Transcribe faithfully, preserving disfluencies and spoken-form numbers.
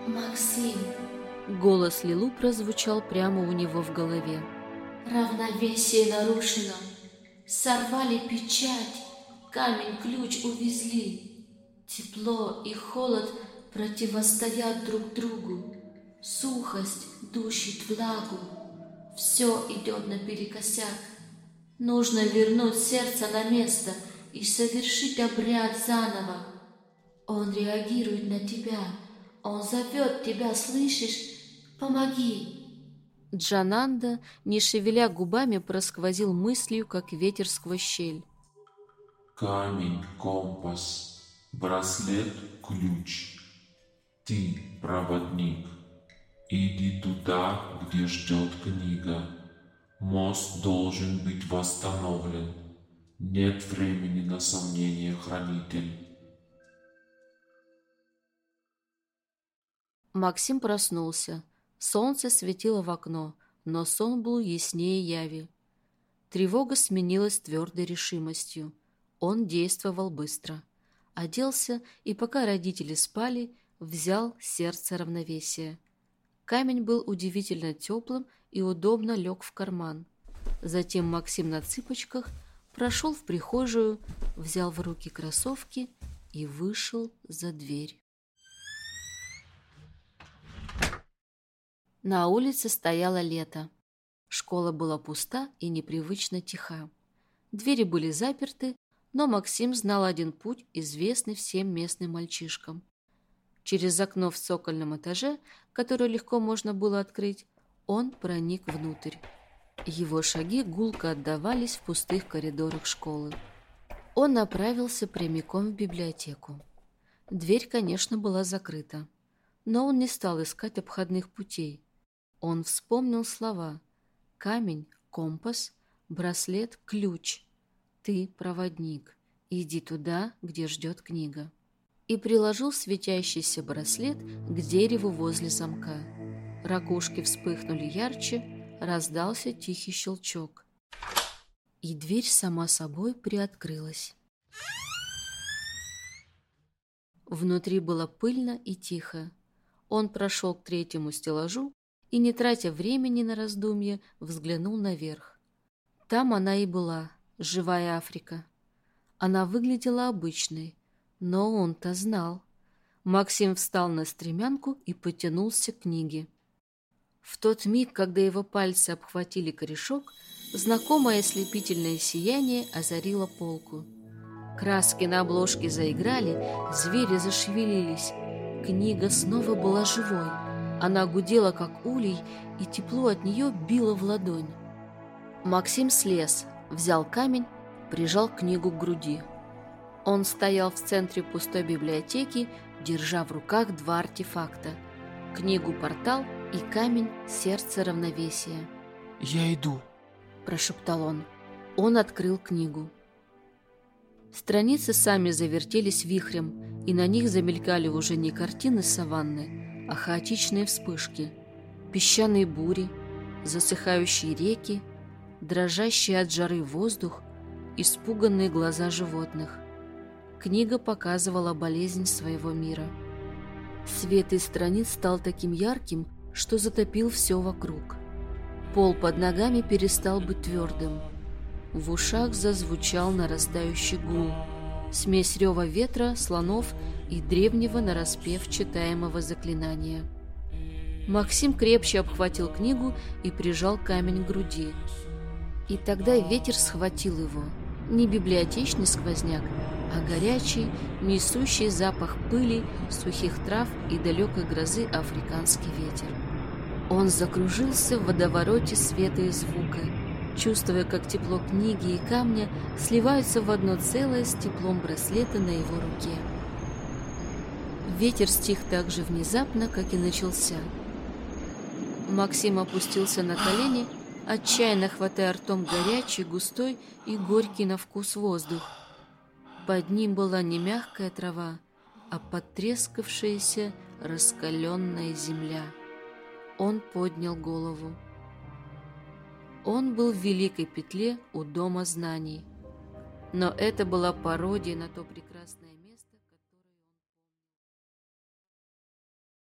Максим, голос Лилу прозвучал прямо у него в голове. Равновесие нарушено. Сорвали печать, камень-ключ увезли. Тепло и холод противостоят друг другу. Сухость душит влагу. Все идет наперекосяк. Нужно вернуть сердце на место и совершить обряд заново. Он реагирует на тебя. Он зовет тебя, слышишь? Помоги. Джананда, не шевеля губами, просквозил мыслью, как ветер сквозь щель. Камень, компас, браслет, ключ. Ты проводник. Иди туда, где ждет книга. Мост должен быть восстановлен. Нет времени на сомнения, хранитель. Максим проснулся. Солнце светило в окно, но сон был яснее яви. Тревога сменилась твердой решимостью. Он действовал быстро. Оделся и, пока родители спали, взял сердце равновесия. Камень был удивительно теплым и удобно лег в карман. Затем Максим на цыпочках прошел в прихожую, взял в руки кроссовки и вышел за дверь. На улице стояло лето. Школа была пуста и непривычно тиха. Двери были заперты, но Максим знал один путь, известный всем местным мальчишкам. Через окно в цокольном этаже, которое легко можно было открыть, он проник внутрь. Его шаги гулко отдавались в пустых коридорах школы. Он направился прямиком в библиотеку. Дверь, конечно, была закрыта, но он не стал искать обходных путей. Он вспомнил слова: камень, компас, браслет, ключ. Ты проводник. Иди туда, где ждет книга. И приложил светящийся браслет к дереву возле замка. Ракушки вспыхнули ярче, раздался тихий щелчок. И дверь сама собой приоткрылась. Внутри было пыльно и тихо. Он прошел к третьему стеллажу и, не тратя времени на раздумье, взглянул наверх. Там она и была, живая Африка. Она выглядела обычной, но он-то знал. Максим встал на стремянку и потянулся к книге. В тот миг, когда его пальцы обхватили корешок, знакомое ослепительное сияние озарило полку. Краски на обложке заиграли, звери зашевелились. Книга снова была живой. Она гудела, как улей, и тепло от нее било в ладонь. Максим слез, взял камень, прижал книгу к груди. Он стоял в центре пустой библиотеки, держа в руках два артефакта — книгу-портал и камень сердца равновесия. «Я иду», — прошептал он. Он открыл книгу. Страницы сами завертелись вихрем, и на них замелькали уже не картины саванны, а хаотичные вспышки, песчаные бури, засыхающие реки, дрожащий от жары воздух, испуганные глаза животных. Книга показывала болезнь своего мира. Свет из страниц стал таким ярким, что затопил все вокруг. Пол под ногами перестал быть твердым. В ушах зазвучал нарастающий гул, смесь рева ветра, слонов и древнего нараспев читаемого заклинания. Максим крепче обхватил книгу и прижал камень к груди. И тогда ветер схватил его. Не библиотечный сквозняк, а горячий, несущий запах пыли, сухих трав и далекой грозы африканский ветер. Он закружился в водовороте света и звука, чувствуя, как тепло книги и камня сливаются в одно целое с теплом браслета на его руке. Ветер стих так же внезапно, как и начался. Максим опустился на колени, отчаянно хватая ртом горячий, густой и горький на вкус воздух. Под ним была не мягкая трава, а потрескавшаяся раскаленная земля. Он поднял голову. Он был в великой петле у Дома знаний. Но это была пародия на то прекрасное